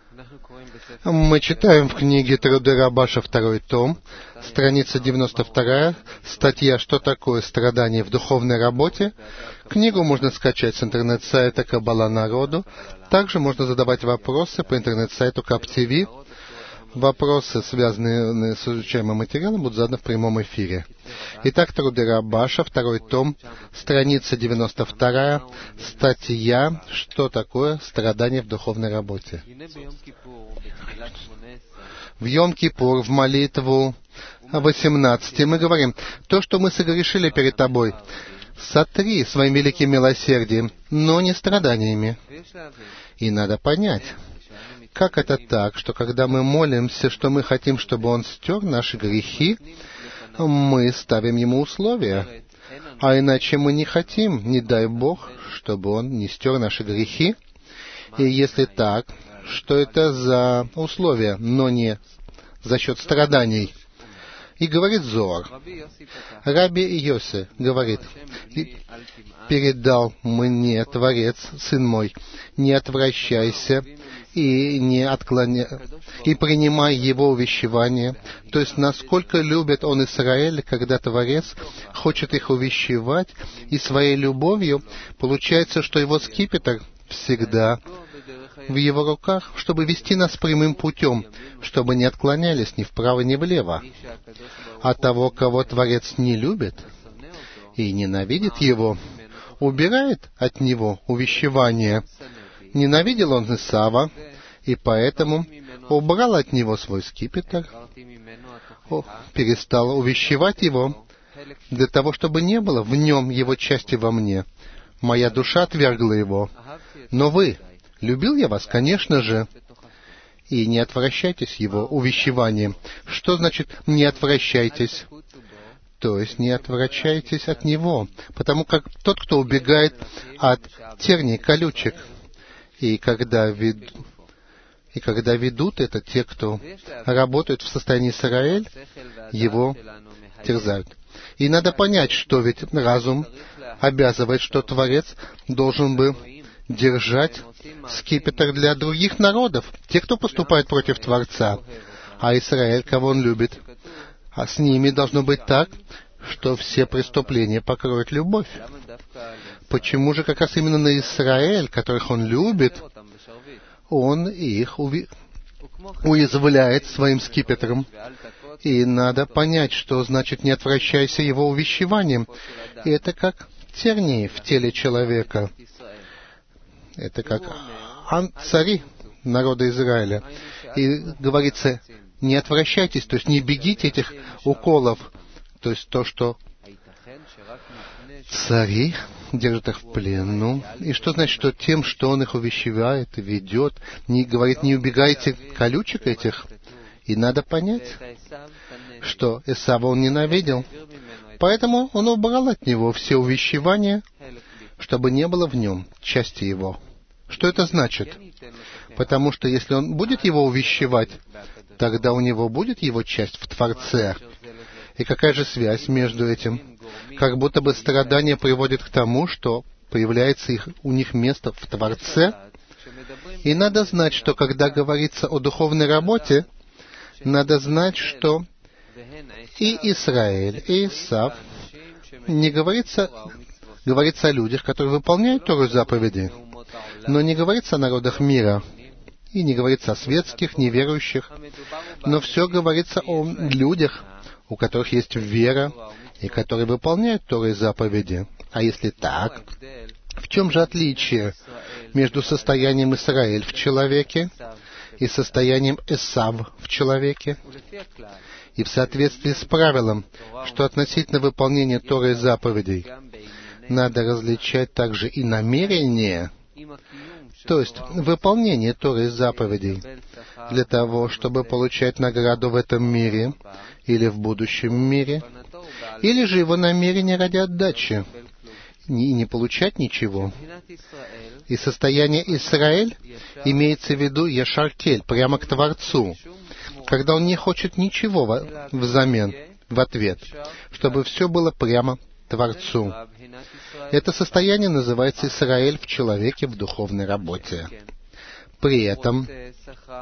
Мы читаем в книге Труды Рабаша, 2 том, страница 92, статья «Что такое страдание в духовной работе?». Книгу можно скачать с интернет-сайта Каббала Народу. Также можно задавать вопросы по интернет-сайту КабТВ. Вопросы, связанные с изучаемым материалом, будут заданы в прямом эфире. Итак, Труды Рабаша, 2 том, страница 92, статья «Что такое страдание в духовной работе?». В Йом-Кипур, в молитву 18, мы говорим: «То, что мы согрешили перед Тобой, сотри своим великим милосердием, но не страданиями». И надо понять, как это так, что когда мы молимся, что мы хотим, чтобы Он стер наши грехи, мы ставим Ему условия. А иначе мы не хотим, не дай Бог, чтобы Он не стер наши грехи. И если так, что это за условия, но не за счет страданий? И говорит Зоар, Раби Йоси говорит: «Передал мне Творец, Сын мой, не отвращайся и принимай Его увещевание». То есть, насколько любит Он Израиль, когда Творец хочет их увещевать, и своей любовью получается, что Его скипетр всегда в Его руках, чтобы вести нас прямым путем, чтобы не отклонялись ни вправо, ни влево. А того, кого Творец не любит и ненавидит Его, убирает от Него увещевание. Ненавидел Он Исава, и поэтому убрал от него свой скипетр, перестал увещевать его, для того, чтобы не было в нем его части во мне. Моя душа отвергла его. Но вы, любил я вас, конечно же, и не отвращайтесь его увещеванием. Что значит «не отвращайтесь»? То есть не отвращайтесь от него, потому как тот, кто убегает от терний, колючек, и когда ведут это те, кто работают в состоянии Израиль, его терзают. И надо понять, что ведь разум обязывает, что Творец должен бы держать скипетр для других народов, те, кто поступает против Творца, а Израиль, кого Он любит. А с ними должно быть так, что все преступления покроет любовь. Почему же как раз именно на Израиль, которых Он любит, Он их уязвляет своим скипетром? И надо понять, что значит «не отвращайся его увещеванием». И это как тернии в теле человека. Это как цари народа Израиля. И говорится, не отвращайтесь, то есть не бегите этих уколов. То есть то, что цари держат их в плену. И что значит, что тем, что он их увещевает, ведет, говорит, не убегайте колючек этих. И надо понять, что Эсава он ненавидел. Поэтому он убрал от него все увещевания, чтобы не было в нем части его. Что это значит? Потому что если он будет его увещевать, тогда у него будет его часть в Творце. И какая же связь между этим? Как будто бы страдание приводит к тому, что появляется у них место в Творце. И надо знать, что когда говорится о духовной работе, надо знать, что и Израиль, и Исав, не говорится о людях, которые выполняют Тору заповеди, но не говорится о народах мира, и не говорится о светских, неверующих, но все говорится о людях, у которых есть вера, и которые выполняют Тору и заповеди. А если так, в чем же отличие между состоянием Израиль в человеке и состоянием Эсав в человеке? И в соответствии с правилом, что относительно выполнения Торы и заповедей надо различать также и намерение, то есть выполнение Торы и заповедей для того, чтобы получать награду в этом мире или в будущем мире, или же его намерение ради отдачи и не получать ничего. И состояние Израиль имеется в виду Яшар-Кель, прямо к Творцу, когда он не хочет ничего взамен, в ответ, чтобы все было прямо Творцу. Это состояние называется Израиль в человеке в духовной работе. При этом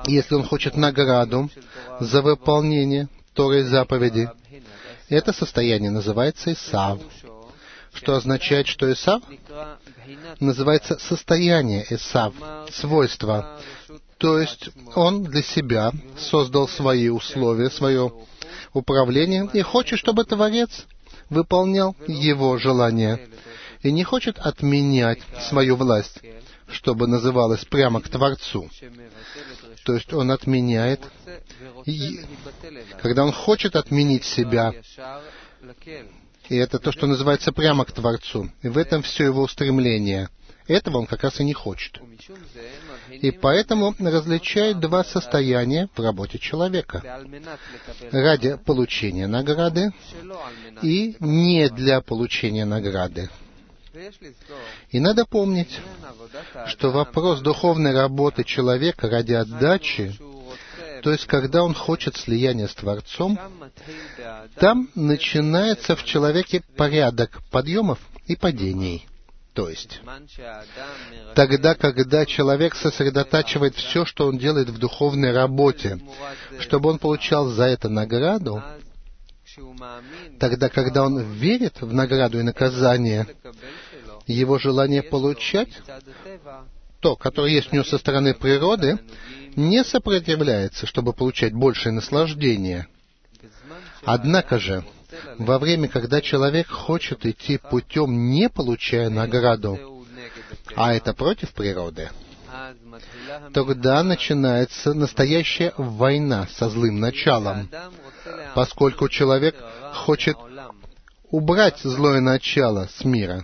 Если он хочет награду за выполнение Торы и заповедей, это состояние называется Исав, что означает, что Исав называется состояние Исав, свойство. То есть он для себя создал свои условия, свое управление, и хочет, чтобы Творец выполнял его желания, и не хочет отменять свою власть, чтобы называлось прямо к Творцу. То есть он отменяет, и когда он хочет отменить себя, и это то, что называется прямо к Творцу, и в этом все его устремление. Этого он как раз и не хочет. И поэтому различает два состояния в работе человека. Ради получения награды и не для получения награды. И надо помнить, что вопрос духовной работы человека ради отдачи, то есть когда он хочет слияния с Творцом, там начинается в человеке порядок подъемов и падений. То есть, тогда, когда человек сосредотачивает все, что он делает в духовной работе, чтобы он получал за это награду, тогда, когда он верит в награду и наказание, его желание получать то, которое есть у него со стороны природы, не сопротивляется, чтобы получать большее наслаждение. Однако же, во время, когда человек хочет идти путем, не получая награду, а это против природы, тогда начинается настоящая война со злым началом, поскольку человек хочет убрать злое начало с мира.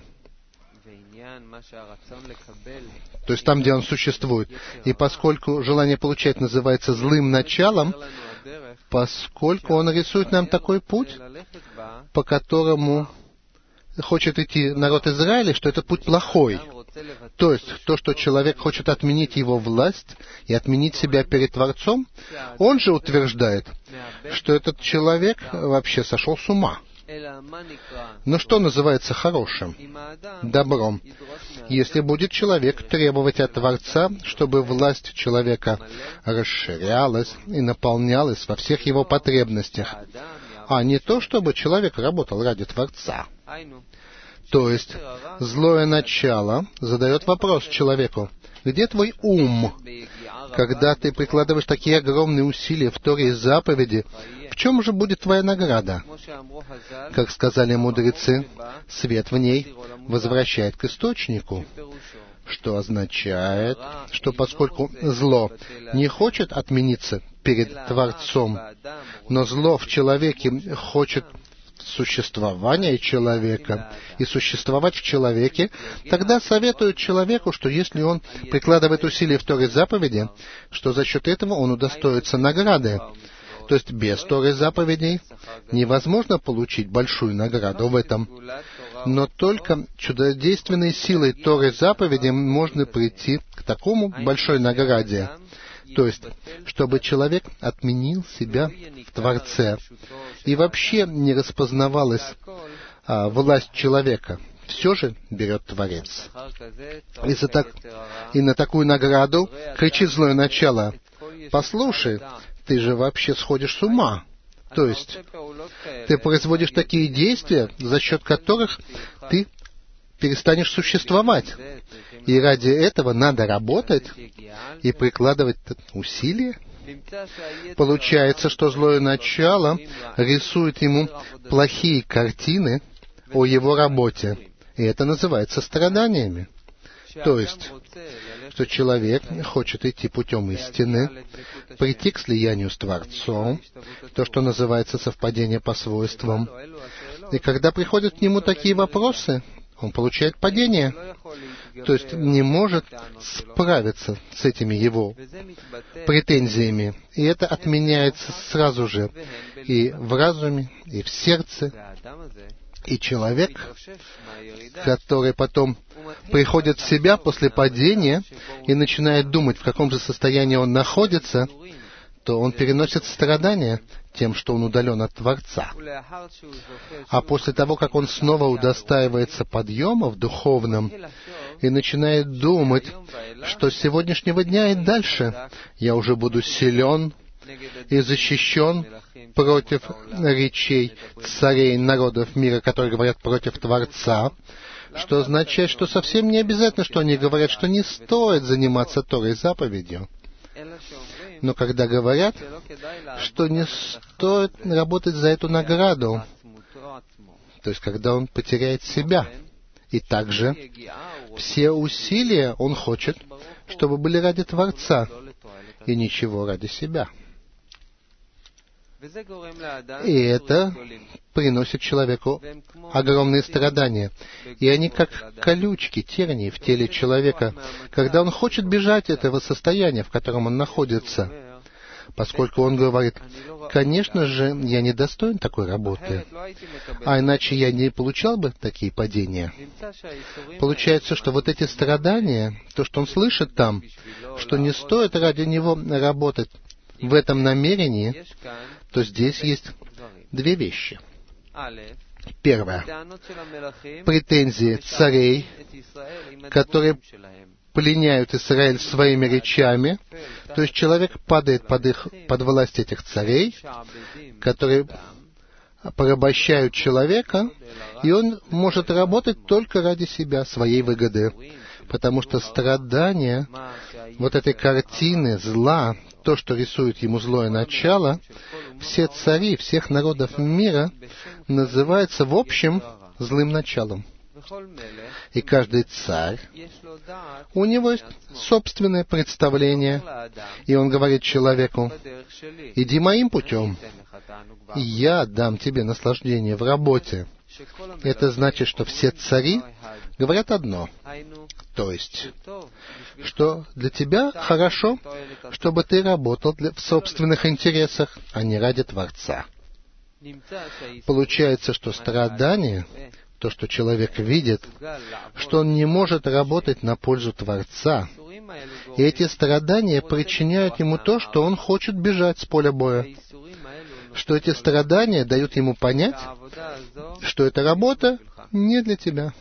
То есть там, где он существует. И поскольку желание получать называется злым началом, поскольку он рисует нам такой путь, по которому хочет идти народ Израиля, что это путь плохой. То есть, то, что человек хочет отменить его власть и отменить себя перед Творцом, он же утверждает, что этот человек вообще сошел с ума. Но что называется хорошим, добром, если будет человек требовать от Творца, чтобы власть человека расширялась и наполнялась во всех его потребностях, а не то, чтобы человек работал ради Творца. То есть, злое начало задает вопрос человеку: где твой ум? Когда ты прикладываешь такие огромные усилия в Торе и заповеди, в чем же будет твоя награда? Как сказали мудрецы, свет в ней возвращает к источнику, что означает, что поскольку зло не хочет отмениться перед Творцом, но зло в человеке хочет существования человека и существовать в человеке, тогда советуют человеку, что если он прикладывает усилия в Торе заповеди, что за счет этого он удостоится награды. То есть без Торы заповедей невозможно получить большую награду в этом. Но только чудодейственной силой Торы заповедей можно прийти к такому большой награде. То есть, чтобы человек отменил себя в Творце и вообще не распознавалась власть человека. Все же берет Творец. И на такую награду кричит злое начало: «Послушай, ты же вообще сходишь с ума». То есть, ты производишь такие действия, за счет которых ты перестанешь существовать. И ради этого надо работать и прикладывать усилия. Получается, что злое начало рисует ему плохие картины о его работе. И это называется страданиями. То есть, что человек хочет идти путем истины, прийти к слиянию с Творцом, то, что называется совпадение по свойствам. И когда приходят к нему такие вопросы, он получает падение, то есть не может справиться с этими его претензиями. И это отменяется сразу же и в разуме, и в сердце. И человек, который потом приходит в себя после падения и начинает думать, в каком же состоянии он находится, то он переносит страдания тем, что он удален от Творца. А после того, как он снова удостаивается подъема в духовном и начинает думать, что с сегодняшнего дня и дальше я уже буду силен и защищен против речей царей народов мира, которые говорят против Творца, что означает, что совсем не обязательно, что они говорят, что не стоит заниматься Торой заповедью. Но когда говорят, что не стоит работать за эту награду, то есть когда он потеряет себя, и также все усилия он хочет, чтобы были ради Творца, и ничего ради себя. И это приносит человеку огромные страдания. И они как колючки, тернии в теле человека, когда он хочет бежать от этого состояния, в котором он находится, поскольку он говорит: конечно же, я не достоин такой работы, а иначе я не получал бы такие падения. Получается, что вот эти страдания, то, что он слышит там, что не стоит ради него работать в этом намерении, то здесь есть две вещи. Первое. Претензии царей, которые пленяют Израиль своими речами, то есть человек падает под власть этих царей, которые порабощают человека, и он может работать только ради себя, своей выгоды, потому что страдания вот этой картины зла, то, что рисует ему злое начало, все цари всех народов мира называются в общем злым началом. И каждый царь, у него есть собственное представление, и он говорит человеку: иди моим путем, и я дам тебе наслаждение в работе. Это значит, что все цари говорят одно, то есть, что для тебя хорошо, чтобы ты работал в собственных интересах, а не ради Творца. Получается, что страдание, то, что человек видит, что он не может работать на пользу Творца, и эти страдания причиняют ему то, что он хочет бежать с поля боя, что эти страдания дают ему понять, что эта работа не для тебя.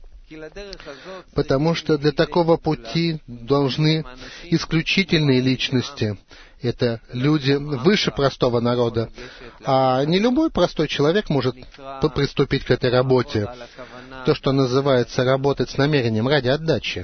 Потому что для такого пути должны исключительные личности. Это люди выше простого народа. А не любой простой человек может приступить к этой работе. То, что называется работать с намерением ради отдачи.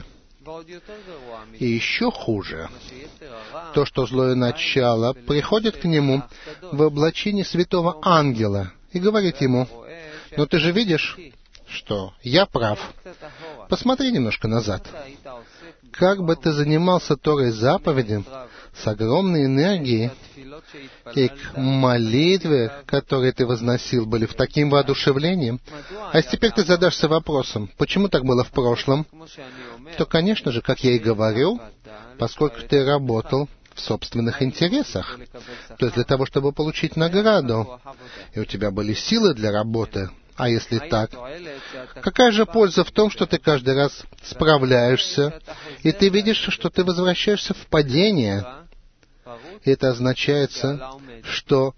И еще хуже, то, что злое начало приходит к нему в облачении святого ангела и говорит ему: но ты же видишь, что я прав. Посмотри немножко назад. Как бы ты занимался Торой заповедям с огромной энергией, и к молитве, которые ты возносил, были в таким воодушевлением, а теперь ты задашься вопросом, почему так было в прошлом, то, конечно же, как я и говорил, поскольку ты работал в собственных интересах, то есть для того, чтобы получить награду, и у тебя были силы для работы. А если так, какая же польза в том, что ты каждый раз справляешься, и ты видишь, что ты возвращаешься в падение? Это означает, что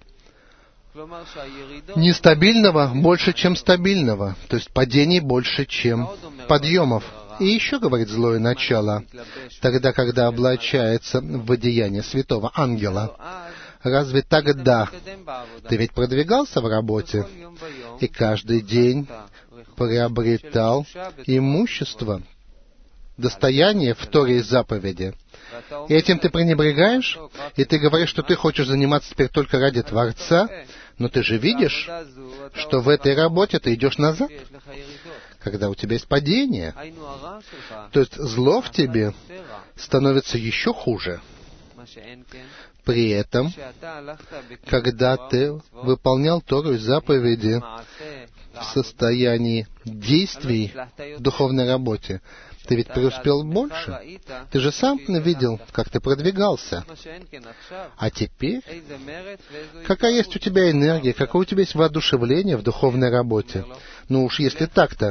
нестабильного больше, чем стабильного, то есть падений больше, чем подъемов. И еще говорит злое начало, тогда, когда облачается в одеяние святого ангела. Разве тогда ты ведь продвигался в работе и каждый день приобретал имущество, достояние в Торе и заповеди? И этим ты пренебрегаешь, и ты говоришь, что ты хочешь заниматься теперь только ради Творца, но ты же видишь, что в этой работе ты идешь назад, когда у тебя есть падение. То есть зло в тебе становится еще хуже. При этом, когда ты выполнял Тору и заповеди в состоянии действий в духовной работе, ты ведь преуспел больше. Ты же сам видел, как ты продвигался. А теперь, какая есть у тебя энергия, какое у тебя есть воодушевление в духовной работе? Ну уж если так-то,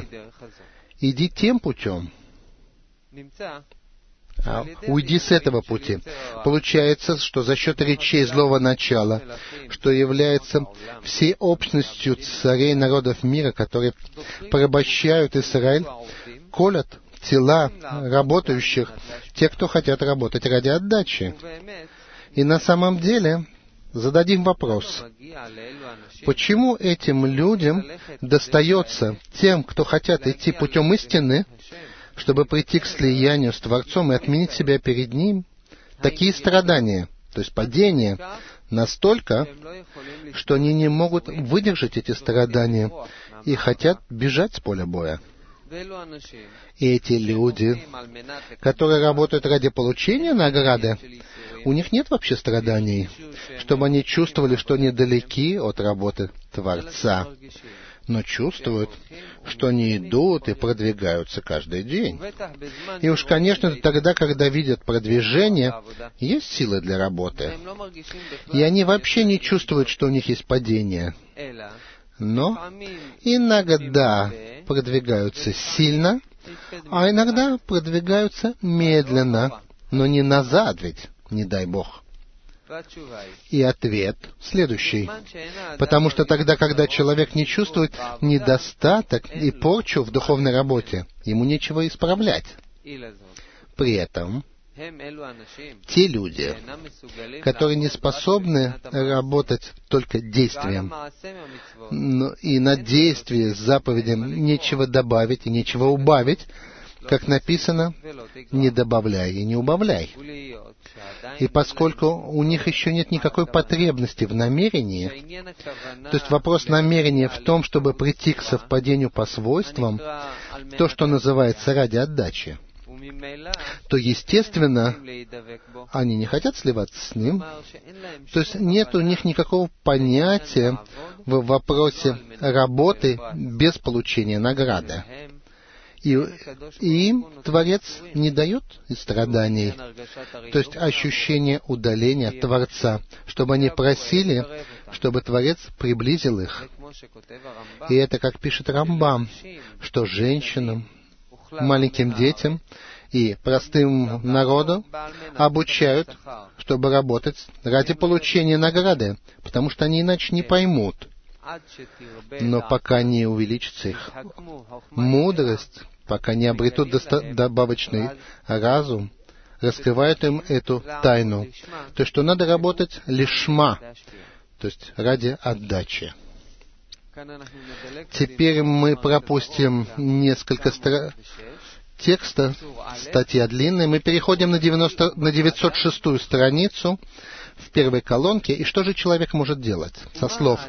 иди тем путем. Уйди с этого пути. Получается, что за счет речей злого начала, что является всей общностью царей народов мира, которые порабощают Израиль, колят тела работающих, те, кто хотят работать ради отдачи. И на самом деле зададим вопрос, почему этим людям достается, тем, кто хотят идти путем истины, чтобы прийти к слиянию с Творцом и отменить себя перед Ним, такие страдания, то есть падения, настолько, что они не могут выдержать эти страдания и хотят бежать с поля боя. И эти люди, которые работают ради получения награды, у них нет вообще страданий, чтобы они чувствовали, что они далеки от работы Творца, но чувствуют, что они идут и продвигаются каждый день. И уж, конечно, тогда, когда видят продвижение, есть силы для работы. И они вообще не чувствуют, что у них есть падение. Но иногда продвигаются сильно, а иногда продвигаются медленно, но не назад ведь, не дай Бог. И ответ следующий. Потому что тогда, когда человек не чувствует недостаток и порчу в духовной работе, ему нечего исправлять. При этом те люди, которые не способны работать только действием, и на действие с заповедям нечего добавить и нечего убавить, как написано, не добавляй и не убавляй. И поскольку у них еще нет никакой потребности в намерении, то есть вопрос намерения в том, чтобы прийти к совпадению по свойствам, то, что называется ради отдачи, то, естественно, они не хотят сливаться с ним. То есть нет у них никакого понятия в вопросе работы без получения награды. И им Творец не дает страданий, то есть ощущение удаления от Творца, чтобы они просили, чтобы Творец приблизил их. И это, как пишет Рамбам, что женщинам, маленьким детям и простым народу обучают, чтобы работать ради получения награды, потому что они иначе не поймут. Но пока не увеличится их мудрость, пока не обретут добавочный разум, раскрывают им эту тайну, то что надо работать лишма, то есть ради отдачи. Теперь мы пропустим несколько текста, статья длинная, мы переходим на 906-ю страницу в первой колонке, и что же человек может делать? Со слов.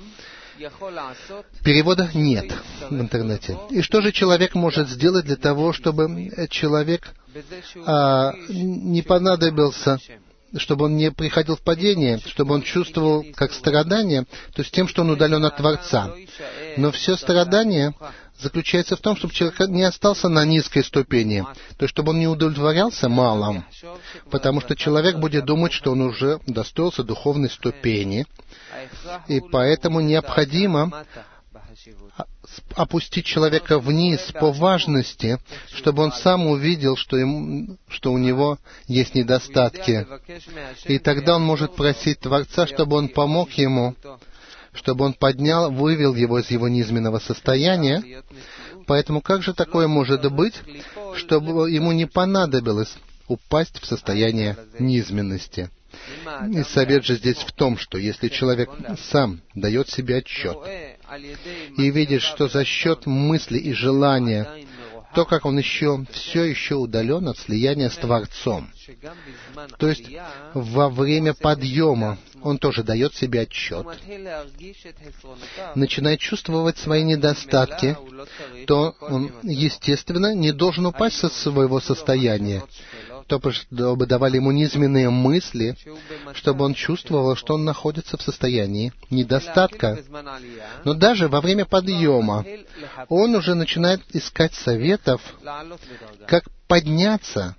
Перевода нет в интернете. И что же человек может сделать для того, чтобы человек не понадобился, чтобы он не приходил в падение, чтобы он чувствовал как страдание, то есть тем, что он удален от Творца. Но все страдание заключается в том, чтобы человек не остался на низкой ступени, то есть чтобы он не удовлетворялся малым, потому что человек будет думать, что он уже достоился духовной ступени, и поэтому необходимо опустить человека вниз по важности, чтобы он сам увидел, что у него есть недостатки. И тогда он может просить Творца, чтобы он помог ему, чтобы он вывел его из его низменного состояния. Поэтому как же такое может быть, чтобы ему не понадобилось упасть в состояние низменности? И совет же здесь в том, что если человек сам дает себе отчет и видит, что за счет мысли и желания, то, как он все еще удален от слияния с Творцом, то есть во время подъема он тоже дает себе отчет, начинает чувствовать свои недостатки, то он, естественно, не должен упасть со своего состояния, чтобы давали ему низменные мысли, чтобы он чувствовал, что он находится в состоянии недостатка. Но даже во время подъема он уже начинает искать советов, как подняться.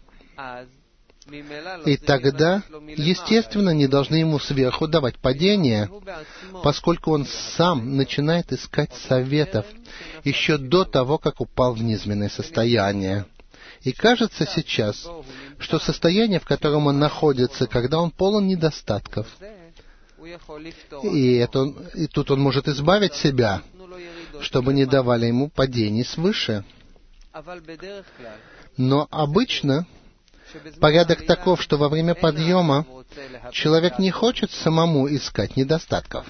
И тогда, естественно, не должны ему сверху давать падение, поскольку он сам начинает искать советов еще до того, как упал в низменное состояние. И кажется сейчас, что состояние, в котором он находится, когда он полон недостатков, и тут он может избавить себя, чтобы не давали ему падений свыше. Но обычно порядок таков, что во время подъема человек не хочет самому искать недостатков.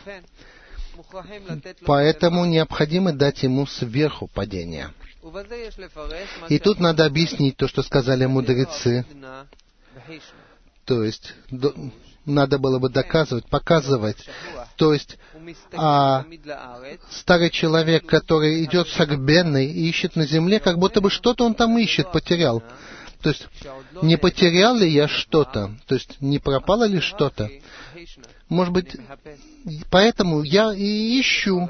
Поэтому необходимо дать ему сверху падение. И тут надо объяснить то, что сказали мудрецы. То есть, надо было бы доказывать, показывать. То есть, старый человек, который идет сагбенный и ищет на земле, как будто бы что-то он там ищет, потерял. То есть, не потерял ли я что-то? То есть, не пропало ли что-то? Может быть, поэтому я и ищу.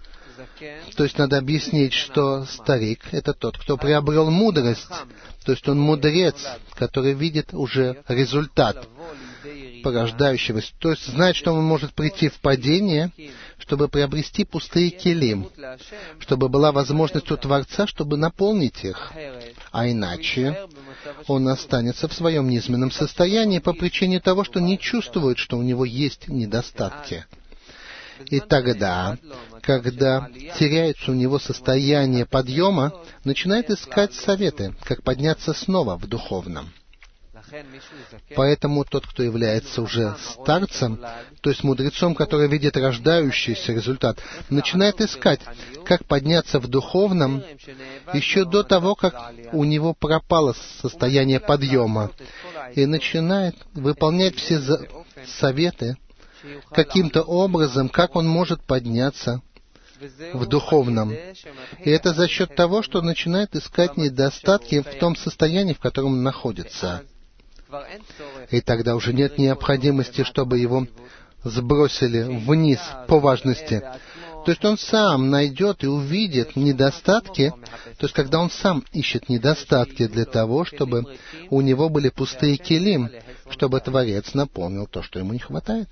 То есть, надо объяснить, что старик — это тот, кто приобрел мудрость. То есть, он мудрец, который видит уже результат порождающегося. То есть, знает, что он может прийти в падение, чтобы приобрести пустые келим, чтобы была возможность у Творца, чтобы наполнить их. А иначе он останется в своем низменном состоянии по причине того, что не чувствует, что у него есть недостатки. И тогда, когда теряется у него состояние подъема, начинает искать советы, как подняться снова в духовном. Поэтому тот, кто является уже старцем, то есть мудрецом, который видит рождающийся результат, начинает искать, как подняться в духовном еще до того, как у него пропало состояние подъема, и начинает выполнять все советы каким-то образом, как он может подняться в духовном. И это за счет того, что начинает искать недостатки в том состоянии, в котором он находится. И тогда уже нет необходимости, чтобы его сбросили вниз по важности. То есть он сам найдет и увидит недостатки, то есть когда он сам ищет недостатки для того, чтобы у него были пустые келим, чтобы Творец наполнил то, что ему не хватает.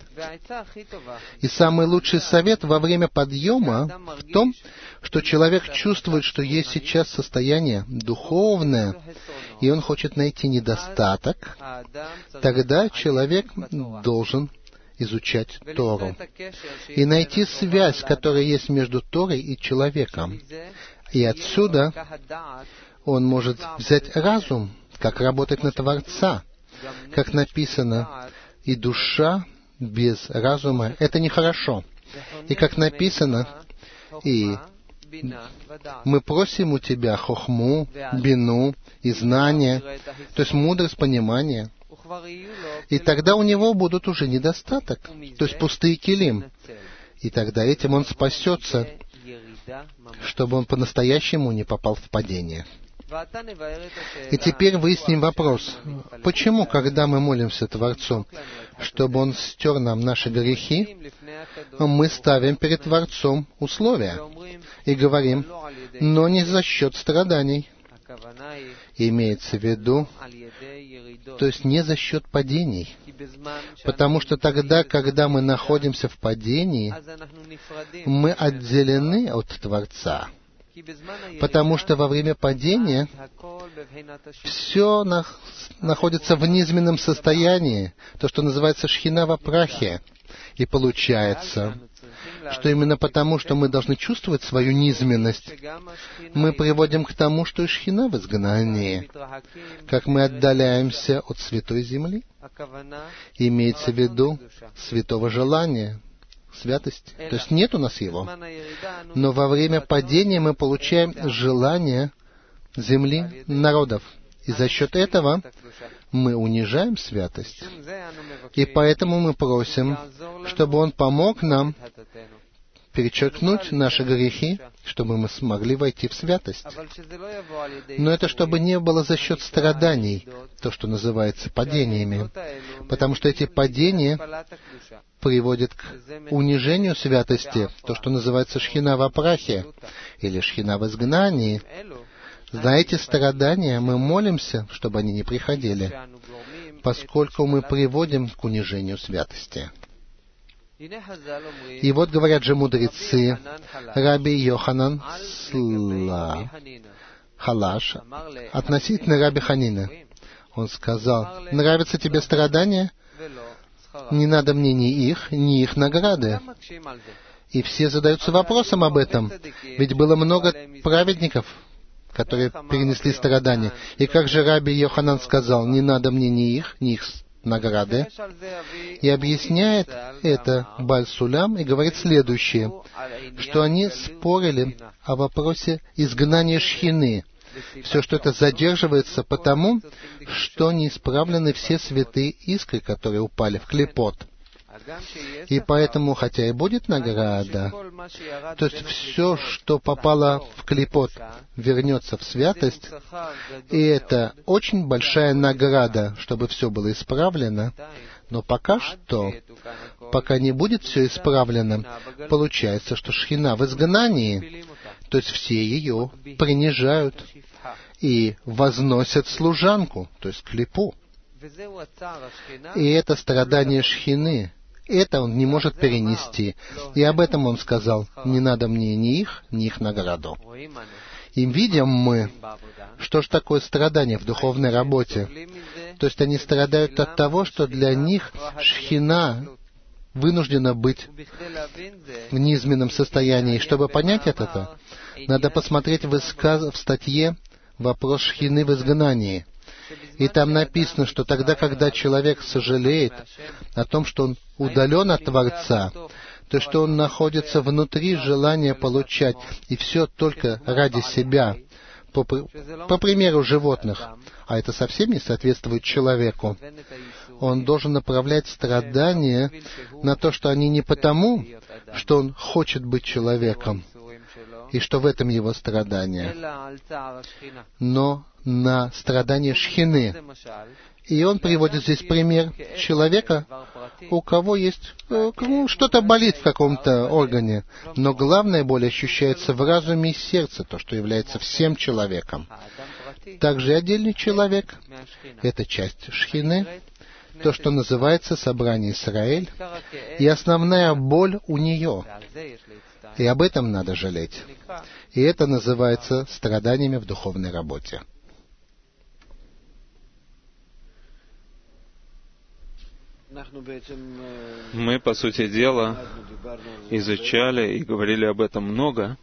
И самый лучший совет во время подъема в том, что человек чувствует, что есть сейчас состояние духовное, и он хочет найти недостаток, тогда человек должен изучать Тору и найти связь, которая есть между Торой и человеком. И отсюда он может взять разум, как работать на Творца, как написано, и душа без разума — это нехорошо. И как написано, и мы просим у тебя хохму, бину и знание, то есть мудрость, понимание. И тогда у него будут уже недостаток, то есть пустые келим. И тогда этим он спасется, чтобы он по-настоящему не попал в падение. И теперь выясним вопрос. Почему, когда мы молимся Творцу, чтобы Он стер нам наши грехи, мы ставим перед Творцом условия и говорим, но не за счет страданий. Имеется в виду, то есть не за счет падений. Потому что тогда, когда мы находимся в падении, мы отделены от Творца. Потому что во время падения все находится в низменном состоянии, то, что называется шхина во прахе. И получается, что именно потому, что мы должны чувствовать свою низменность, мы приводим к тому, что и шхина в изгнании, как мы отдаляемся от святой земли. Имеется в виду святого желания, святости. То есть нет у нас его. Но во время падения мы получаем желание земли, народов. И за счет этого мы унижаем святость. И поэтому мы просим, чтобы Он помог нам перечеркнуть наши грехи, чтобы мы смогли войти в святость. Но это чтобы не было за счет страданий, то, что называется падениями. Потому что эти падения приводят к унижению святости, то, что называется шхина во прахе, или шхина в изгнании. За эти страдания мы молимся, чтобы они не приходили, поскольку мы приводим к унижению святости. И вот говорят же мудрецы, Раби Йоханан Халаш относительно Раби Ханины. Он сказал: нравятся тебе страдания? Не надо мне ни их награды. И все задаются вопросом об этом. Ведь было много праведников, которые перенесли страдания. И как же Раби Йоханан сказал: не надо мне ни их награды. И объясняет это Бааль Сулам и говорит следующее, что они спорили о вопросе изгнания шхины. Все, что это задерживается, потому что не исправлены все святые искры, которые упали в клипот. И поэтому, хотя и будет награда, то есть все, что попало в клипот, вернется в святость, и это очень большая награда, чтобы все было исправлено, но пока что, пока не будет все исправлено, получается, что шхина в изгнании, то есть все ее принижают и возносят служанку, то есть клипу. И это страдание шхины, это он не может перенести. И об этом он сказал: не надо мне ни их награду. И видим мы, что же такое страдание в духовной работе. То есть они страдают от того, что для них шхина вынуждена быть в низменном состоянии. И чтобы понять это, надо посмотреть в статье «Вопрос шхины в изгнании». И там написано, что тогда, когда человек сожалеет о том, что он удален от Творца, то что он находится внутри желания получать, и все только ради себя, по примеру животных, а это совсем не соответствует человеку, он должен направлять страдания на то, что они не потому, что он хочет быть человеком, и что в этом его страдание, но на страдание шхины. И он приводит здесь пример человека, у кого есть что-то болит в каком-то органе, но главная боль ощущается в разуме и сердце, то, что является всем человеком. Также и отдельный человек — это часть шхины, то, что называется собрание Исраэль, и основная боль у нее. И об этом надо жалеть. И это называется страданиями в духовной работе. Мы, по сути дела, изучали и говорили об этом много.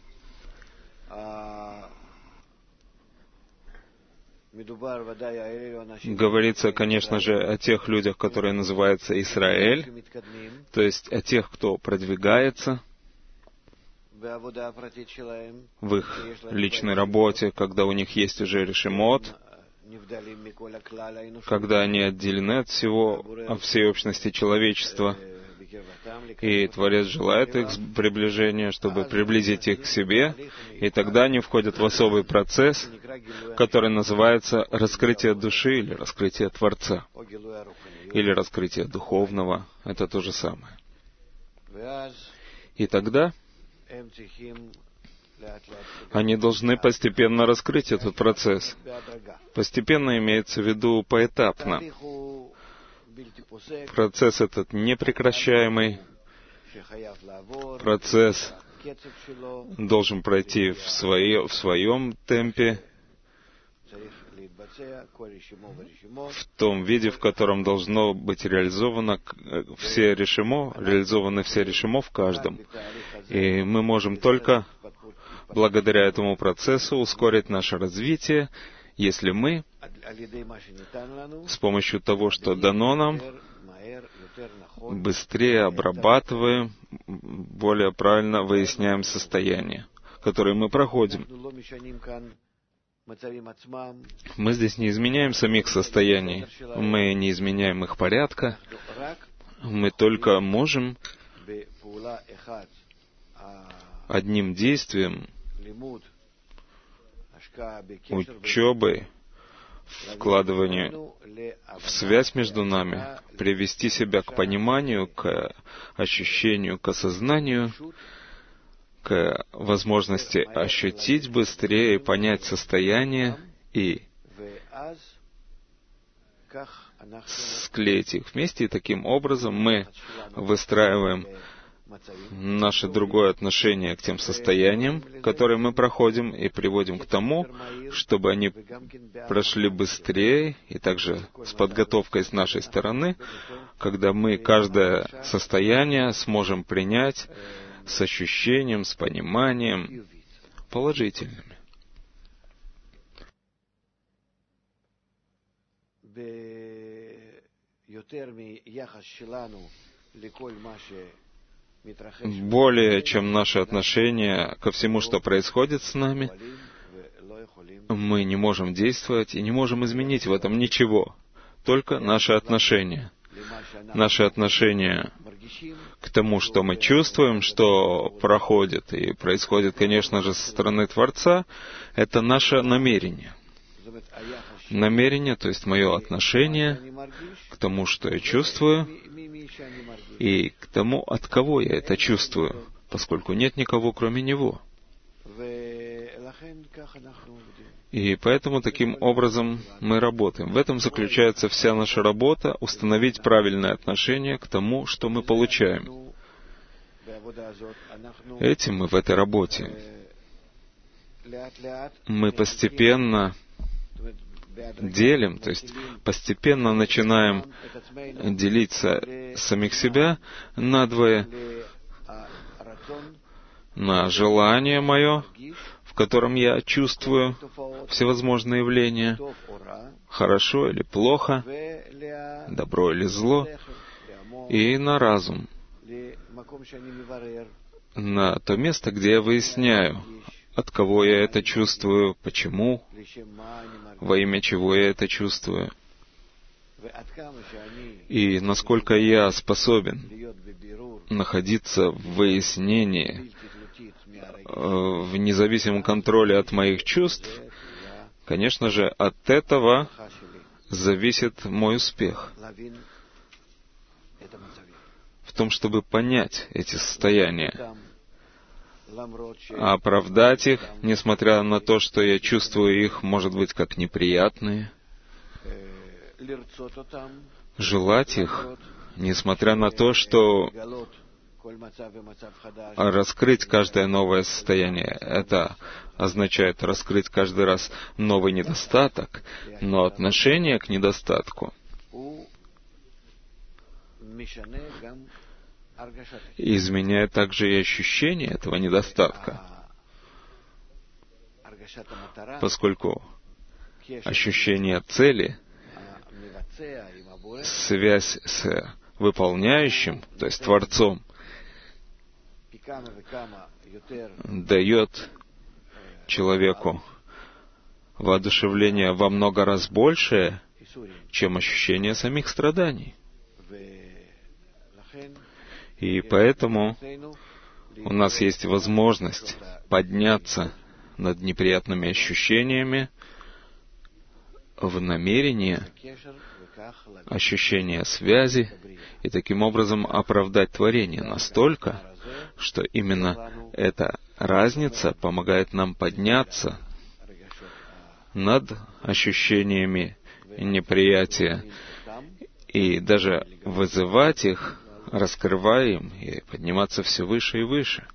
Говорится, конечно же, о тех людях, которые называются Израиль, то есть о тех, кто продвигается в их личной работе, когда у них есть уже решимот, когда они отделены от всей общности человечества, и Творец желает их приближения, чтобы приблизить их к себе, и тогда они входят в особый процесс, который называется раскрытие души или раскрытие Творца, или раскрытие духовного, это то же самое. И тогда они должны постепенно раскрыть этот процесс. Постепенно имеется в виду поэтапно. Процесс этот непрекращаемый. Процесс должен пройти в своем темпе, в том виде, в котором должно быть реализованы все решимо в каждом. И мы можем только благодаря этому процессу ускорить наше развитие, если мы с помощью того, что дано нам, быстрее обрабатываем, более правильно выясняем состояние, которое мы проходим. Мы здесь не изменяем самих состояний, мы не изменяем их порядка, мы только можем одним действием, учебой, вкладыванием в связь между нами, привести себя к пониманию, к ощущению, к осознанию, к возможности ощутить быстрее, понять состояние и склеить их вместе. И таким образом мы выстраиваем наше другое отношение к тем состояниям, которые мы проходим, и приводим к тому, чтобы они прошли быстрее, и также с подготовкой с нашей стороны, когда мы каждое состояние сможем принять с ощущением, с пониманием положительными. Более чем наше отношение ко всему, что происходит с нами, мы не можем действовать и не можем изменить в этом ничего, только наше отношение. Наше отношение к тому, что мы чувствуем, что проходит и происходит, конечно же, со стороны Творца, это наше намерение. Намерение, то есть мое отношение к тому, что я чувствую, и к тому, от кого я это чувствую, поскольку нет никого, кроме Него. И поэтому таким образом мы работаем. В этом заключается вся наша работа — установить правильное отношение к тому, что мы получаем. Этим мы в этой работе. Мы постепенно делим, то есть постепенно начинаем делить самих себя надвое, на желание мое, в котором я чувствую всевозможные явления, хорошо или плохо, добро или зло, и на разум, на то место, где я выясняю, от кого я это чувствую, почему, во имя чего я это чувствую, и насколько я способен находиться в выяснении, в независимом контроле от моих чувств, конечно же, от этого зависит мой успех. В том, чтобы понять эти состояния, оправдать их, несмотря на то, что я чувствую их, может быть, как неприятные, желать их, несмотря на то, что раскрыть каждое новое состояние, это означает раскрыть каждый раз новый недостаток, но отношение к недостатку изменяет также и ощущение этого недостатка, поскольку ощущение цели, связь с выполняющим, то есть Творцом, дает человеку воодушевление во много раз большее, чем ощущение самих страданий. И поэтому у нас есть возможность подняться над неприятными ощущениями в намерение ощущения связи и таким образом оправдать творение настолько, что именно эта разница помогает нам подняться над ощущениями неприятия и даже вызывать их, раскрывая им, и подниматься все выше и выше.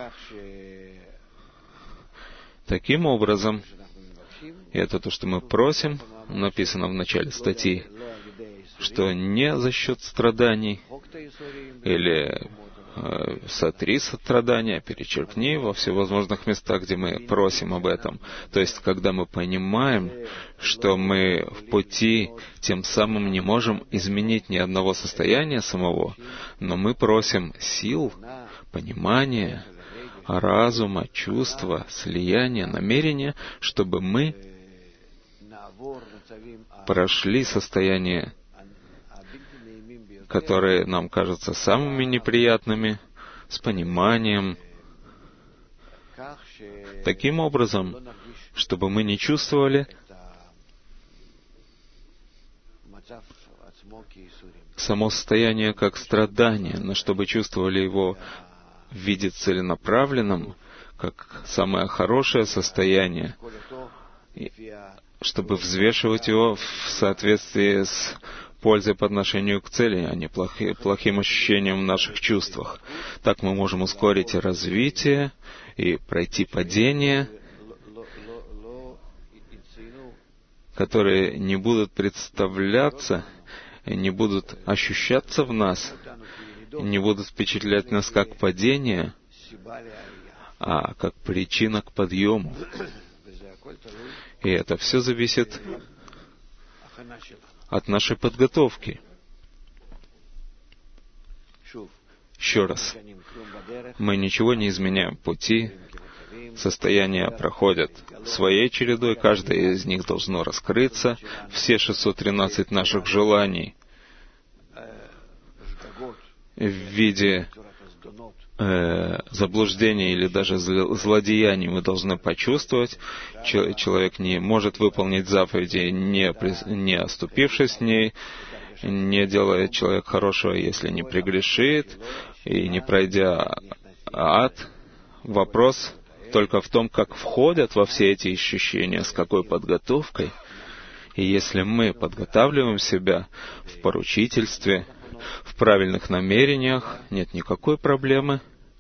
Таким образом, и это то, что мы просим, написано в начале статьи, что не за счет страданий или сотри страдания, перечеркни во всевозможных местах, где мы просим об этом. То есть, когда мы понимаем, что мы в пути тем самым не можем изменить ни одного состояния самого, но мы просим сил, понимания, разума, чувства, слияния, намерения, чтобы мы прошли состояние, которые нам кажутся самыми неприятными, с пониманием, таким образом, чтобы мы не чувствовали само состояние как страдание, но чтобы чувствовали его в виде целенаправленном, как самое хорошее состояние, чтобы взвешивать его в соответствии с пользой по отношению к цели, а не плохим ощущением в наших чувствах. Так мы можем ускорить развитие и пройти падение, которые не будут представляться, не будут ощущаться в нас, не будут впечатлять нас как падение, а как причина к подъему. И это все зависит от нашей подготовки. Еще раз, мы ничего не изменяем в пути, состояния проходят своей чередой, каждое из них должно раскрыться, все 613 наших желаний в виде заблуждений или даже злодеяний мы должны почувствовать. Человек не может выполнить заповеди, не оступившись с ней, не делает человек хорошего, если не прегрешит, и не пройдя ад. Вопрос только в том, как входят во все эти ощущения, с какой подготовкой. И если мы подготавливаем себя в поручительстве, в правильных намерениях, нет никакой проблемы.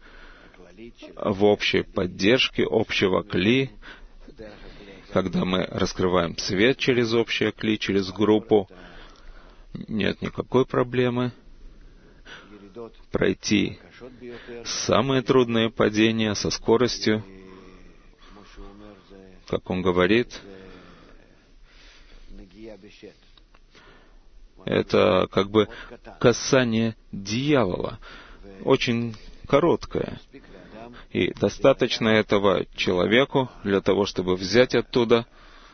В общей поддержке общего кли, когда мы раскрываем свет через общее кли, через группу, нет никакой проблемы пройти самые трудные падения со скоростью, как он говорит, это как бы касание дьявола, очень короткое. И достаточно этого человеку для того, чтобы взять оттуда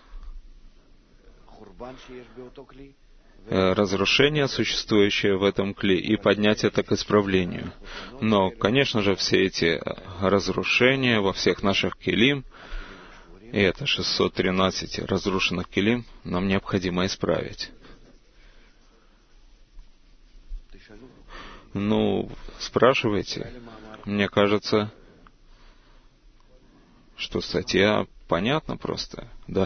разрушение, существующее в этом кли, и поднять это к исправлению. Но, конечно же, все эти разрушения во всех наших келим, и это 613 разрушенных келим, нам необходимо исправить. Спрашивайте. Мне кажется, что статья понятна просто, да.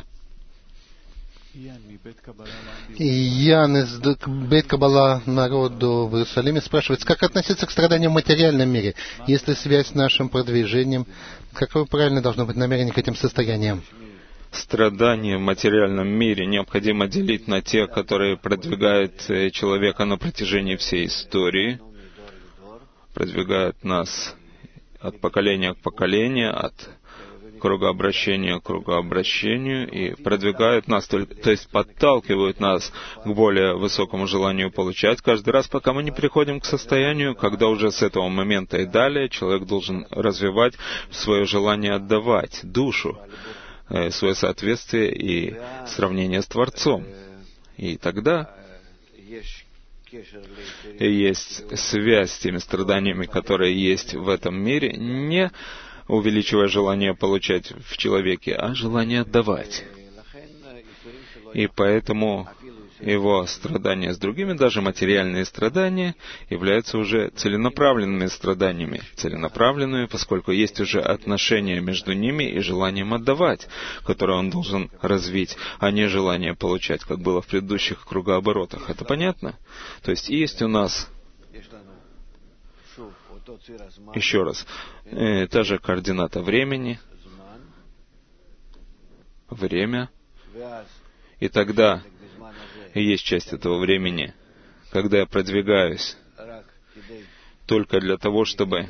Ян из Бейт Каббала народу в Иерусалиме спрашивает, как относиться к страданиям в материальном мире? Есть ли связь с нашим продвижением? Какое правильно должно быть намерение к этим состояниям? Страдания в материальном мире необходимо делить на те, которые продвигают человека на протяжении всей истории, продвигают нас от поколения к поколению, от кругообращения к кругообращению и продвигают нас, то есть подталкивают нас к более высокому желанию получать каждый раз, пока мы не приходим к состоянию, когда уже с этого момента и далее человек должен развивать свое желание отдавать душу, свое соответствие и сравнение с Творцом. И тогда есть связь с теми страданиями, которые есть в этом мире, не увеличивая желание получать в человеке, а желание отдавать. И поэтому его страдания с другими, даже материальные страдания, являются уже целенаправленными страданиями. Целенаправленными, поскольку есть уже отношения между ними и желанием отдавать, которое он должен развить, а не желание получать, как было в предыдущих кругооборотах. Это понятно? То есть есть у нас, еще раз, та же координата времени, время, и тогда есть часть этого времени, когда я продвигаюсь только для того, чтобы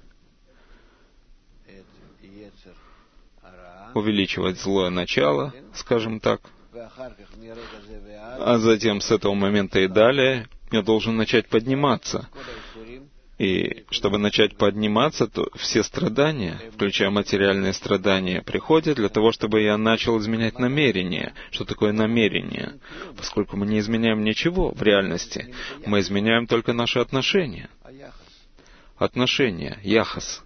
увеличивать злое начало, скажем так, а затем с этого момента и далее я должен начать подниматься. И чтобы начать подниматься, то все страдания, включая материальные страдания, приходят для того, чтобы я начал изменять намерение. Что такое намерение? Поскольку мы не изменяем ничего в реальности, мы изменяем только наши отношения. Отношения, яхас.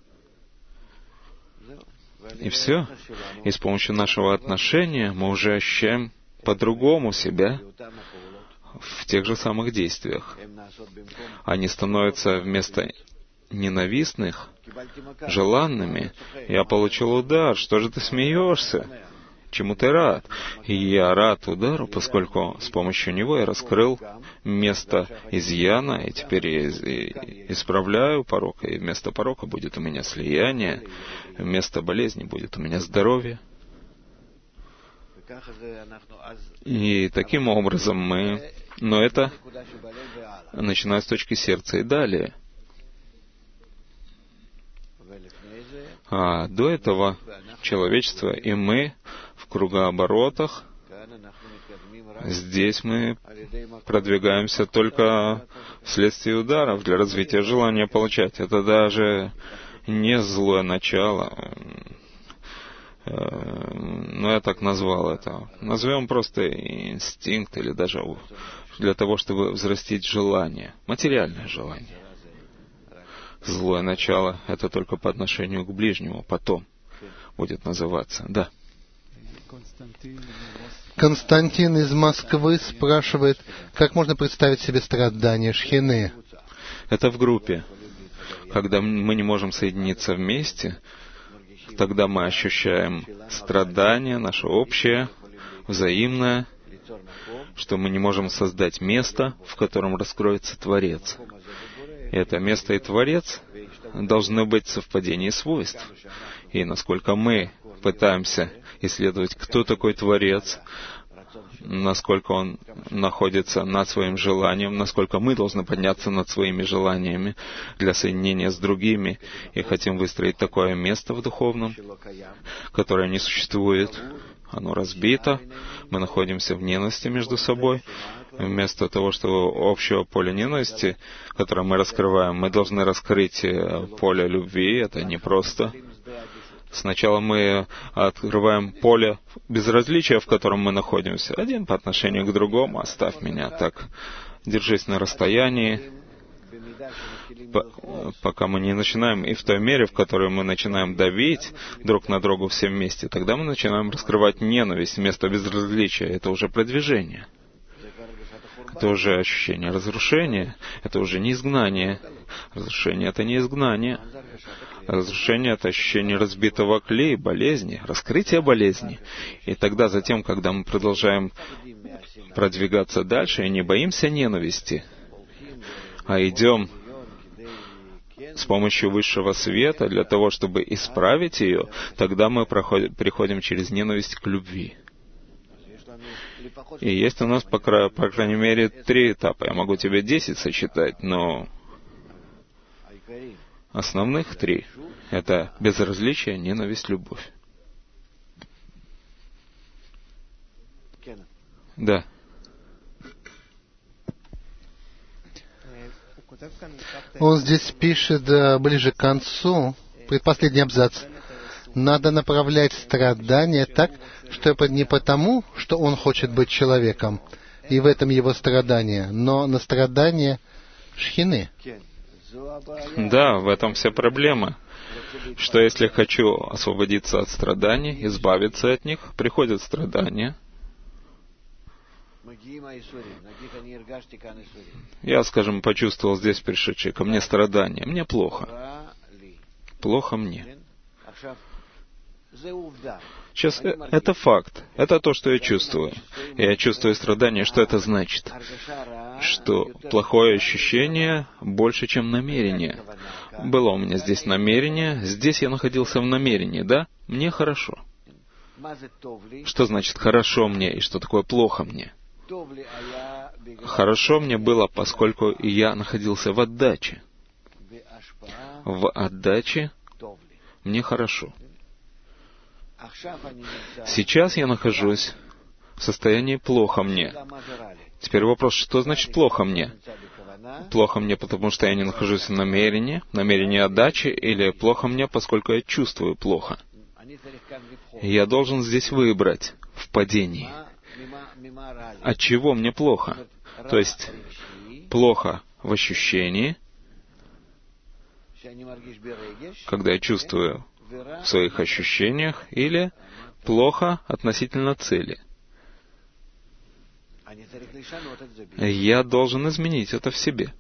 И все. И с помощью нашего отношения мы уже ощущаем по-другому себя в тех же самых действиях. Они становятся вместо ненавистных, желанными. Я получил удар, что же ты смеешься? чему ты рад. И я рад удару, поскольку с помощью него я раскрыл место изъяна, и теперь я исправляю порок, и вместо порока будет у меня слияние, вместо болезни будет у меня здоровье. И таким образом но это начиная с точки сердца и далее. А до этого человечество и мы в кругооборотах, здесь мы продвигаемся только вследствие ударов для развития желания получать. Это даже не злое начало. Но я так назвал это. Назовем просто инстинкт или даже для того, чтобы взрастить желание, материальное желание. Злое начало — это только по отношению к ближнему, потом будет называться. Да. Константин из Москвы спрашивает, как можно представить себе страдания шхины? Это в группе. Когда мы не можем соединиться вместе, тогда мы ощущаем страдание, наше общее, взаимное, что мы не можем создать место, в котором раскроется Творец. И это место и Творец должны быть в совпадении свойств. И насколько мы пытаемся исследовать, кто такой Творец, насколько он находится над своим желанием, насколько мы должны подняться над своими желаниями для соединения с другими, и хотим выстроить такое место в духовном, которое не существует, оно разбито, мы находимся в ненависти между собой. Вместо того, чтобы общего поля ненависти, которое мы раскрываем, мы должны раскрыть поле любви. Это непросто. Сначала мы открываем поле безразличия, в котором мы находимся. Один по отношению к другому. Оставь меня так. Держись на расстоянии, пока мы не начинаем. И в той мере, в которой мы начинаем давить друг на друга все вместе, тогда мы начинаем раскрывать ненависть вместо безразличия. Это уже продвижение. Это уже ощущение разрушения. Это уже не изгнание. Разрушение — это не изгнание. Разрушение — это ощущение разбитого клея, болезни, раскрытие болезни. И тогда затем, когда мы продолжаем продвигаться дальше и не боимся ненависти, а идем с помощью высшего света для того, чтобы исправить ее, тогда мы приходим через ненависть к любви. И есть у нас, по крайней мере, 3 этапа. Я могу тебе 10 сочетать, но основных 3 — это безразличие, ненависть, любовь. Да. Он здесь пишет ближе к концу, предпоследний абзац. Надо направлять страдания так, что это не потому, что он хочет быть человеком, и в этом его страдание, но на страдание шхины. Да, в этом вся проблема. Что если хочу освободиться от страданий, избавиться от них, приходят страдания. Я, скажем, почувствовал здесь пришедшие ко мне страдания. Мне плохо. Плохо мне. Сейчас это факт. Это то, что я чувствую. Я чувствую страдания. Что это значит? Что плохое ощущение больше, чем намерение. Было у меня здесь намерение. Здесь я находился в намерении, да? Мне хорошо. Что значит «хорошо мне» и что такое «плохо мне»? Хорошо мне было, поскольку я находился в отдаче. В отдаче мне хорошо. Сейчас я нахожусь в состоянии «плохо мне». Теперь вопрос, что значит «плохо мне»? Плохо мне, потому что я не нахожусь в намерении отдачи, или плохо мне, поскольку я чувствую плохо? Я должен здесь выбрать в падении. От чего мне плохо? То есть, плохо в ощущении, когда я чувствую в своих ощущениях, или плохо относительно цели. Я должен изменить это в себе.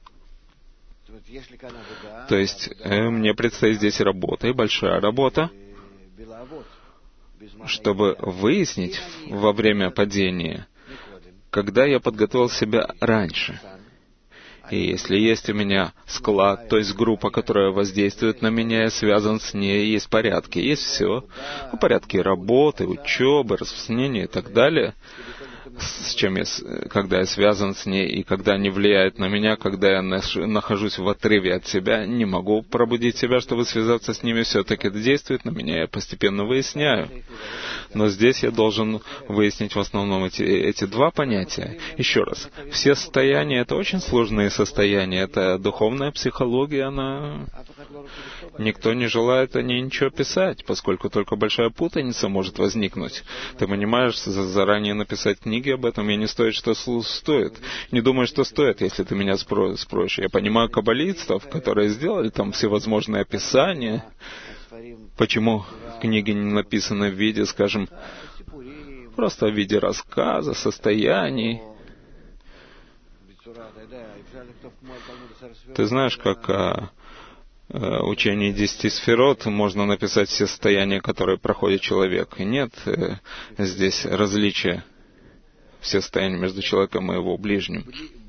То есть, мне предстоит здесь работа, и большая работа, чтобы выяснить во время падения, когда я подготовил себя раньше. И если есть у меня склад, то есть группа, которая воздействует на меня и связан с ней, есть порядки, есть все. Порядки работы, учебы, распространения и так далее, с чем когда я связан с ней и когда они влияют на меня, когда я нахожусь в отрыве от себя, не могу пробудить себя, чтобы связаться с ними, все-таки это действует на меня, я постепенно выясняю. Но здесь я должен выяснить в основном эти два понятия. Еще раз, все состояния — это очень сложные состояния, это духовная психология, она... Никто не желает о ней ничего писать, поскольку только большая путаница может возникнуть. Ты понимаешь, заранее написать книги об этом, и не стоит, что стоит. Не думаю, что стоит, если ты меня спросишь. Я понимаю каббалистов, которые сделали там всевозможные описания. Почему книги не написаны в виде, скажем, просто в виде рассказа, состояний. Ты знаешь, как учение 10 сферот можно написать все состояния, которые проходит человек. И нет здесь различия, все состояния между человеком и его ближним.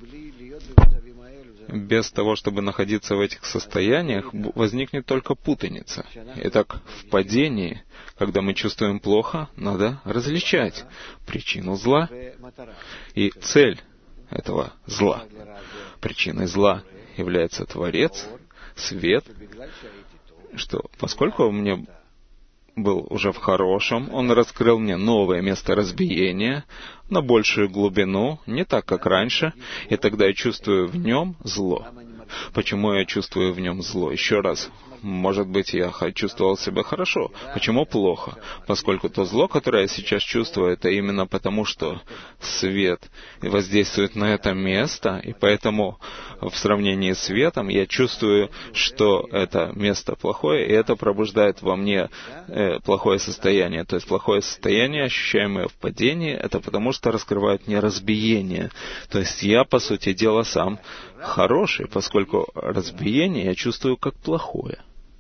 Без того, чтобы находиться в этих состояниях, возникнет только путаница. Итак, в падении, когда мы чувствуем плохо, надо различать причину зла и цель этого зла. Причиной зла является Творец, свет, что поскольку он мне был уже в хорошем, он раскрыл мне новое место разбиения на большую глубину, не так, как раньше, и тогда я чувствую в нем зло. Почему я чувствую в нем зло? Еще раз. Может быть, я чувствовал себя хорошо. Почему плохо? Поскольку то зло, которое я сейчас чувствую, это именно потому, что свет воздействует на это место, и поэтому в сравнении с светом я чувствую, что это место плохое, и это пробуждает во мне плохое состояние. То есть плохое состояние, ощущаемое в падении, это потому, что раскрывает мне разбиение. То есть я, по сути дела, сам хороший, поскольку разбиение я чувствую как плохое.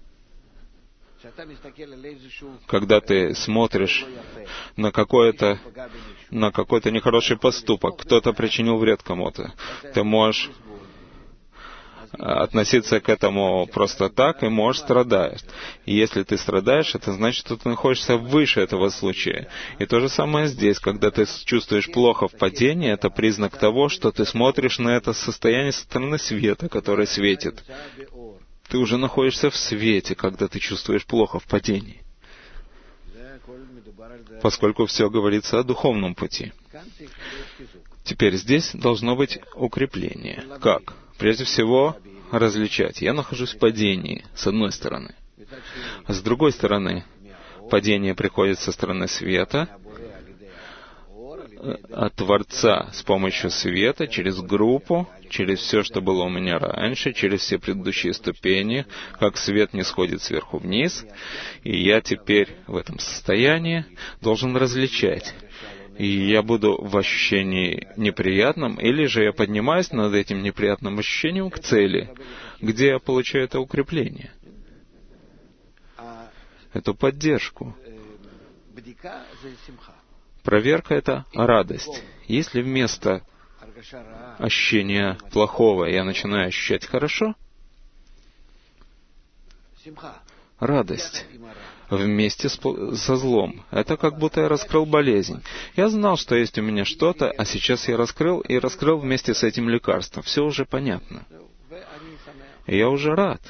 Когда ты смотришь на какой-то нехороший поступок, кто-то причинил вред кому-то, ты можешь относиться к этому просто так и можешь страдать. И если ты страдаешь, это значит, что ты находишься выше этого случая. И то же самое здесь. Когда ты чувствуешь плохо в падении, это признак того, что ты смотришь на это состояние со стороны света, который светит. Ты уже находишься в свете, когда ты чувствуешь плохо в падении. Поскольку все говорится о духовном пути. Теперь здесь должно быть укрепление. Как? Прежде всего, различать. Я нахожусь в падении, с одной стороны. А с другой стороны, падение приходит со стороны света, от Творца с помощью света, через группу, через все, что было у меня раньше, через все предыдущие ступени, как свет не сходит сверху вниз. И я теперь в этом состоянии должен различать. И я буду в ощущении неприятном, или же я поднимаюсь над этим неприятным ощущением к цели, где я получаю это укрепление, эту поддержку. Проверка — это радость. Если вместо ощущения плохого я начинаю ощущать хорошо, радость вместе со злом. Это как будто я раскрыл болезнь. Я знал, что есть у меня что-то, а сейчас я раскрыл вместе с этим лекарством. Все уже понятно. И я уже рад.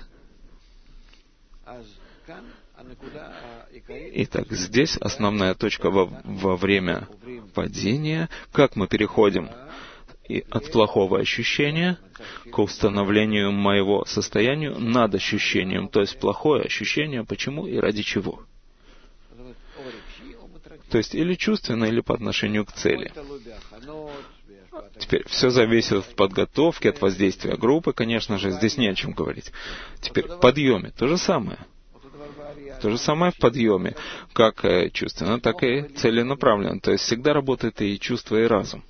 Итак, здесь основная точка во время падения, как мы переходим от плохого ощущения к установлению моего состояния над ощущением, то есть плохое ощущение, почему и ради чего. То есть или чувственно, или по отношению к цели. Теперь все зависит от подготовки, от воздействия группы, конечно же, здесь не о чем говорить. Теперь в подъеме то же самое. То же самое в подъеме, как чувственно, так и целенаправленно. То есть всегда работает и чувство, и разум.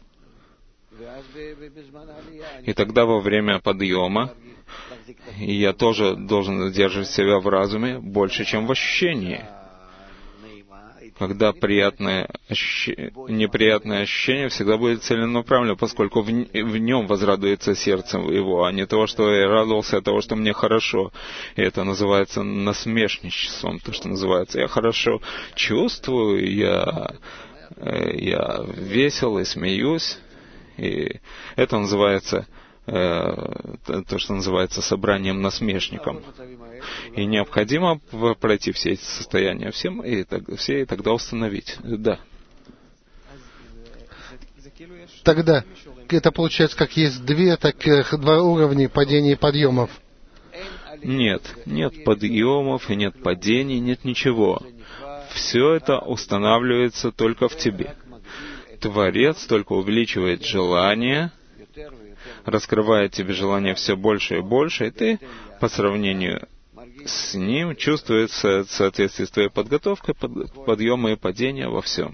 И тогда во время подъема я тоже должен держать себя в разуме больше, чем в ощущении. когда неприятное ощущение всегда будет целенаправленно, поскольку в нем возрадуется сердце его, а не того, что я радовался от того, что мне хорошо. И это называется насмешничеством, то, что называется. Я хорошо чувствую, я весел и смеюсь. И это называется то, что называется собранием насмешником. И необходимо пройти все эти состояния всем, и тогда установить. Да. Тогда это получается, как есть два уровня падений и подъемов. Нет подъемов, и нет падений, нет ничего. Все это устанавливается только в тебе. Творец только увеличивает желание, раскрывает тебе желание все больше и больше, и ты по сравнению с ним чувствуется в соответствии с твоей подготовкой подъема и падения во всем.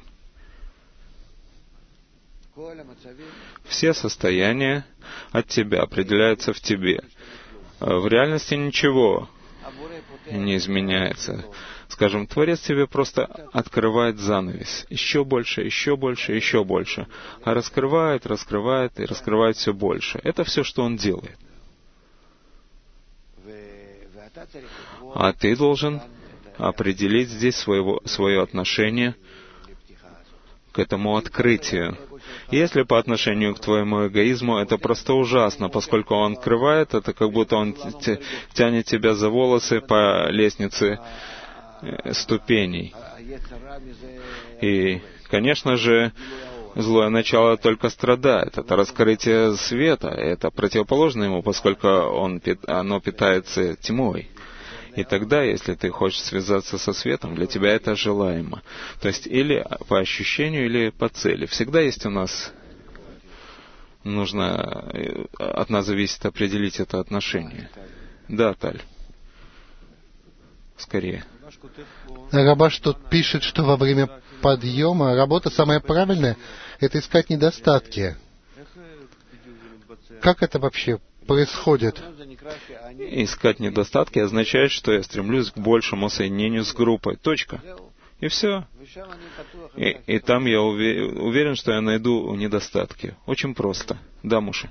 Все состояния от тебя определяются в тебе. В реальности ничего не изменяется. Скажем, Творец тебе просто открывает занавес. Еще больше, еще больше, еще больше. А раскрывает и раскрывает все больше. Это все, что Он делает. А ты должен определить здесь свое отношение к этому открытию. Если по отношению к твоему эгоизму, это просто ужасно, поскольку он открывает, это как будто он тянет тебя за волосы по лестнице ступеней. И, конечно же, злое начало только страдает. Это раскрытие света, это противоположно ему, поскольку оно питается тьмой. И тогда, если ты хочешь связаться со светом, для тебя это желаемо. То есть или по ощущению, или по цели. Всегда есть у нас... От нас зависит определить это отношение. Да, Таль. Скорее. Рабаш тут пишет, что во время подъема работа самая правильная — это искать недостатки. Как это вообще происходит? Искать недостатки означает, что я стремлюсь к большему соединению с группой. Точка. И все. И там я уверен, что я найду недостатки. Очень просто. Да, Муша?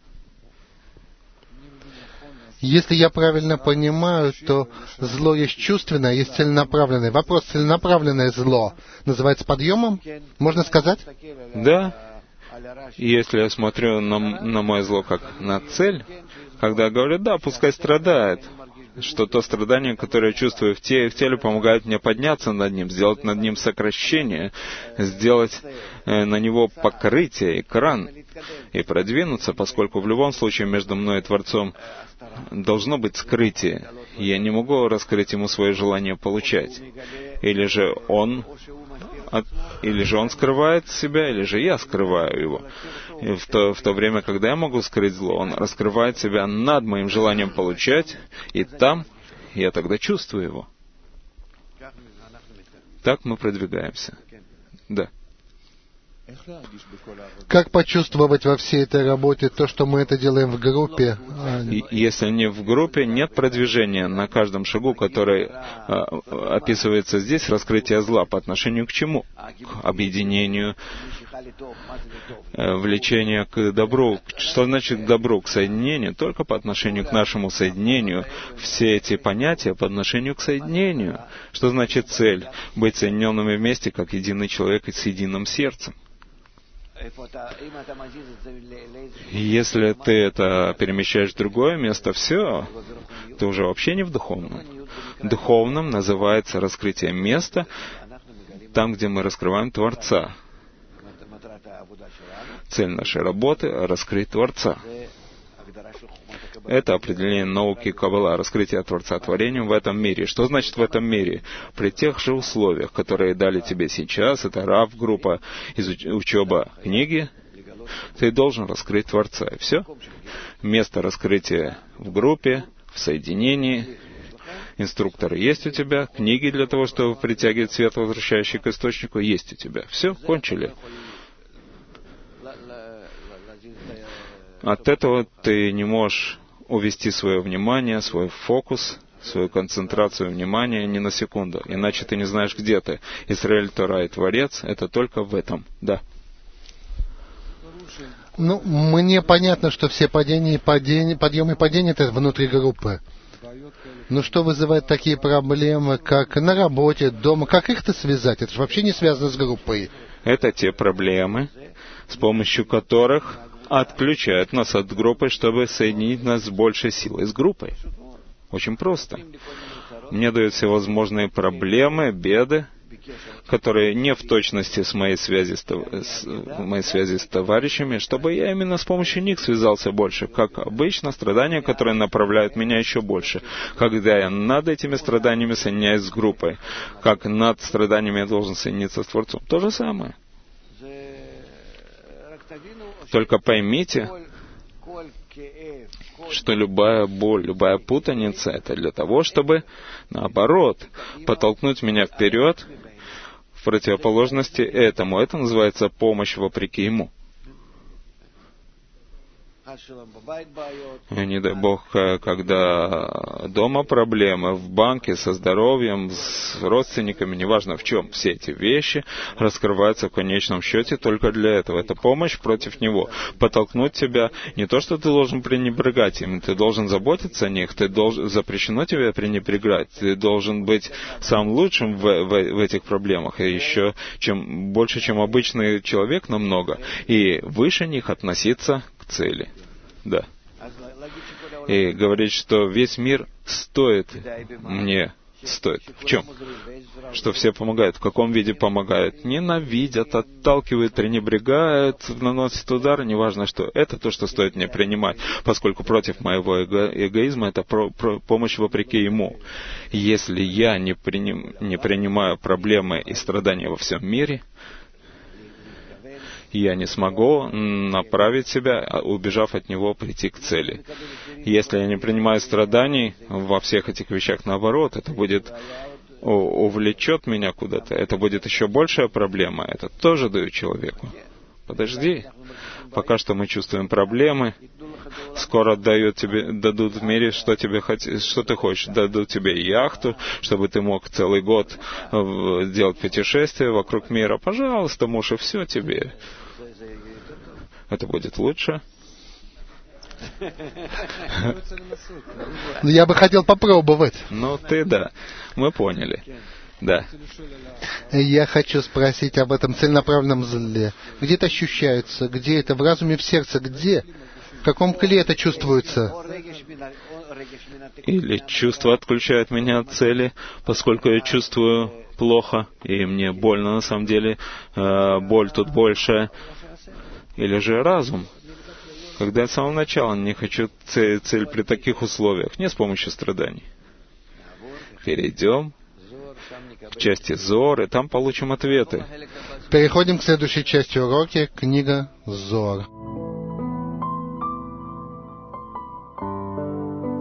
Если я правильно понимаю, то зло есть чувственное, есть целенаправленное. Вопрос: целенаправленное зло называется подъемом? Можно сказать? Да. Если я смотрю на мое зло как на цель, когда я говорю, да, пускай страдает, что то страдание, которое я чувствую в теле, помогает мне подняться над ним, сделать над ним сокращение, сделать на него покрытие, экран, и продвинуться, поскольку в любом случае между мной и Творцом должно быть скрытие. Я не могу раскрыть ему свое желание получать. Или же он скрывает себя, или же я скрываю его. И в то время, когда я могу скрыть зло, он раскрывает себя над моим желанием получать, и там я тогда чувствую его. Так мы продвигаемся. Да. Как почувствовать во всей этой работе то, что мы это делаем в группе? Если не в группе, нет продвижения на каждом шагу, который описывается здесь, раскрытие зла. По отношению к чему? К объединению, влечение к добру. Что значит к добру? К соединению. Только по отношению к нашему соединению. Все эти понятия по отношению к соединению. Что значит цель? Быть соединенными вместе, как единый человек и с единым сердцем. Если ты это перемещаешь в другое место, все, ты уже вообще не в духовном. Духовным называется раскрытие места, там, где мы раскрываем Творца. Цель нашей работы — раскрыть Творца. Это определение науки Каббала, раскрытие Творца творением в этом мире. Что значит в этом мире? При тех же условиях, которые дали тебе сейчас, это РАВ, группа, учеба книги, ты должен раскрыть Творца. И все. Место раскрытия в группе, в соединении. Инструкторы есть у тебя, книги для того, чтобы притягивать свет, возвращающий к источнику, есть у тебя. Все, кончили. От этого ты не можешь увести свое внимание, свой фокус свою концентрацию внимания ни на секунду. Иначе ты не знаешь, где ты. Исраэль, Тора и Творец — это только в этом. Да. Ну, мне понятно, что все подъемы и падения — это внутри группы. Но что вызывает такие проблемы, как на работе, дома? Как их-то связать? Это же вообще не связано с группой. Это те проблемы, с помощью которых отключают нас от группы, чтобы соединить нас с большей силой, с группой. Очень просто. Мне дают всевозможные проблемы, беды, которые не в точности с моей связи с товарищами, чтобы я именно с помощью них связался больше. Как обычно, страдания, которые направляют меня еще больше. Когда я над этими страданиями соединяюсь с группой, как над страданиями я должен соединиться с Творцом. То же самое. Только поймите, что любая боль, любая путаница — это для того, чтобы, наоборот, подтолкнуть меня вперед в противоположности этому. Это называется помощь вопреки ему. Не дай Бог, когда дома проблемы, в банке, со здоровьем, с родственниками, неважно в чем, все эти вещи раскрываются в конечном счете только для этого. Это помощь против него. Подтолкнуть тебя, не то, что ты должен пренебрегать им, ты должен заботиться о них, запрещено тебе пренебрегать, ты должен быть сам лучшим в этих проблемах, и еще больше, чем обычный человек намного, и выше них относиться к цели. Да. И говорить, что весь мир стоит. В чем? Что все помогают. В каком виде помогают? Ненавидят, отталкивают, пренебрегают, наносят удар. Неважно, что. Это то, что стоит мне принимать. Поскольку против моего эгоизма это помощь вопреки ему. Если я не принимаю проблемы и страдания во всем мире, я не смогу направить себя, убежав от него, прийти к цели. Если я не принимаю страданий во всех этих вещах, наоборот, это будет увлечет меня куда-то. Это будет еще большая проблема. Это тоже даю человеку. Подожди. Пока что мы чувствуем проблемы. Скоро дадут в мире, что ты хочешь. Дадут тебе яхту, чтобы ты мог целый год делать путешествие вокруг мира. Пожалуйста, муж, и все тебе. Это будет лучше. Я бы хотел попробовать. Ну, да. Мы поняли. Да. Я хочу спросить об этом целенаправленном зле. Где это ощущается? Где это? В разуме, в сердце? Где? В каком кле это чувствуется? Или чувства отключают меня от цели, поскольку я чувствую плохо, и мне больно на самом деле, боль тут больше. Или же разум, когда я с самого начала не хочу цель при таких условиях, не с помощью страданий. Перейдем к части Зор, и там получим ответы. Переходим к следующей части уроки, книга Зор.